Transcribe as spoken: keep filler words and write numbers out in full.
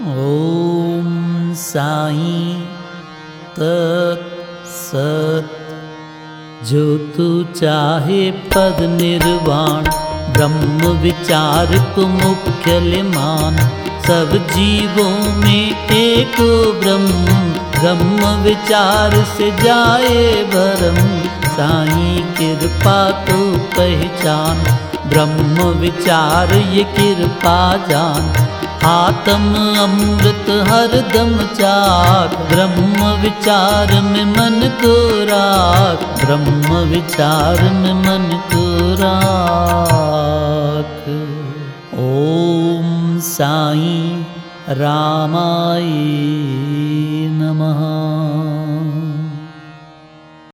ओम साईं तत् सत। जो तू चाहे पद निर्वाण, ब्रह्म विचार को मुख्य ले मान। सब जीवों में एक ब्रह्म, ब्रह्म विचार से जाए भरम। साईं कृपा तो पहचान, ब्रह्म विचार ये कृपा जान। आत्म अमृत हर दम चाख, ब्रह्म विचार में मन को राख। ब्रह्म विचार में मन को राख। ओम साईं रामाय नमः।